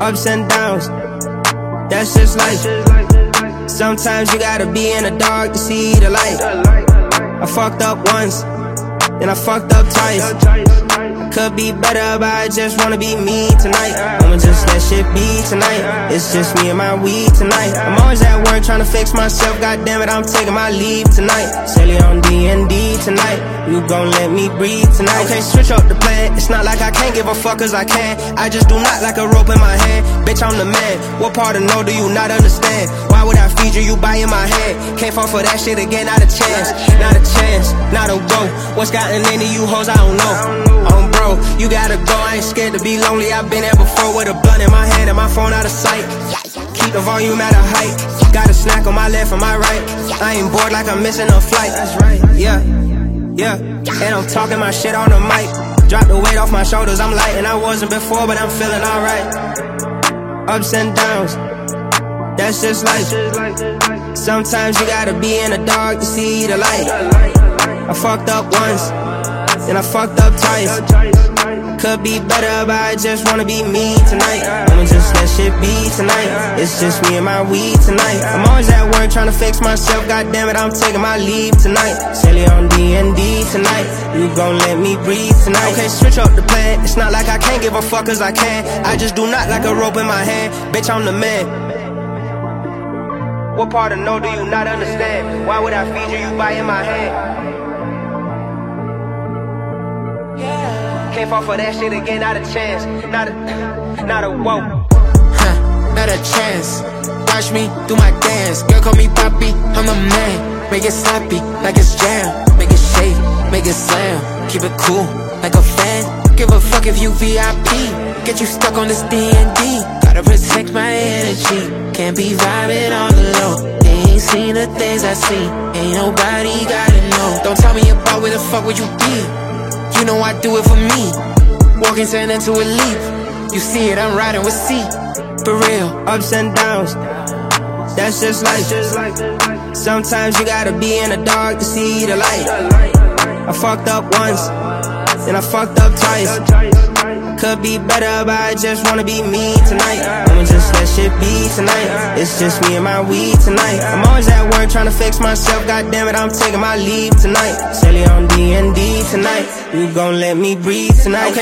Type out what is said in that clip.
Ups and downs, that's just life. Sometimes you gotta be in the dark to see the light. I fucked up once, then I fucked up twice. Could be better, but I just wanna be me tonight. I'ma just let shit be tonight. It's just me and my weed tonight. I'm always at work trying to fix myself. God damn it, I'm taking my leave tonight. Sailing on D&D tonight. You gon' let me breathe tonight. Okay, switch up the plan. It's not like I can't give a fuck cause I can. I just do not like a rope in my hand. Bitch, I'm the man. What part of no do you not understand? Why would I feed you? You buying my hand. Can't fall for that shit again, not a chance. Not a chance, not a go. What's gotten into you hoes, I don't know. Bro, you gotta go, I ain't scared to be lonely. I've been there before with a blunt in my hand and my phone out of sight. Keep the volume at a height. Got a snack on my left and my right. I ain't bored like I'm missing a flight. That's right, yeah. And I'm talking my shit on the mic. Drop the weight off my shoulders, I'm light. And I wasn't before, but I'm feeling alright. Ups and downs, that's just life. Sometimes you gotta be in the dark to see the light. I fucked up once, then I fucked up twice. Could be better, but I just wanna be me tonight. I'ma just let shit be tonight. It's just me and my weed tonight. I'm always at work trying to fix myself. God damn it, I'm taking my leave tonight. Sailing on D&D tonight. You gon' let me breathe tonight. Okay, switch up the plan. It's not like I can't give a fuck cause I can. I just do not like a rope in my hand. Bitch, I'm the man. What part of no do you not understand? Why would I feed you? You buying my hand. Can't fall for that shit again, not a chance. Not a whoa. Not a chance. Watch me do my dance. Girl, call me Poppy, I'm the man. Make it sloppy, like it's jam. Make it shake, make it slam. Keep it cool, like a fan. Give a fuck if you VIP. Get you stuck on this D&D. Gotta protect my energy. Can't be vibing all alone. They ain't seen the things I see. Ain't nobody gotta know. Don't tell me about where the fuck would you be. You know I do it for me. Walking turn into a leap. You see it, I'm riding with C. For real. Ups and downs, that's just life. Sometimes you gotta be in the dark to see the light. I fucked up once, then I fucked up twice. Could be better, but I just wanna be me tonight. I'ma just let shit be tonight. It's just me and my weed tonight. I'm always at work trying to fix myself. God damn it, I'm taking my leave tonight. Sailing on D&D tonight. You gon' let me breathe tonight. Okay.